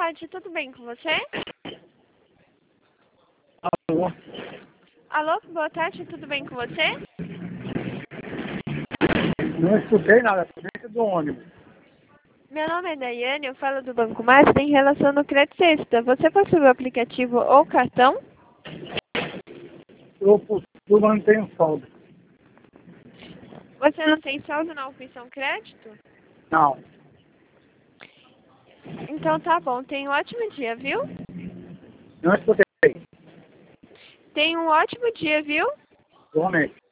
tarde, tudo bem com você? Alô? Alô, boa tarde, tudo bem com você? Não escutei nada, dentro do ônibus. Meu nome é Daiane, eu falo do Banco Master em relação no Crédito Sexta. Você possui o aplicativo ou cartão? Eu costumo não tenho saldo. Você não tem saldo na opção crédito? Não. Então tá bom, tenha um ótimo dia, viu? Não escutei. Tenha um ótimo dia, viu? Igualmente.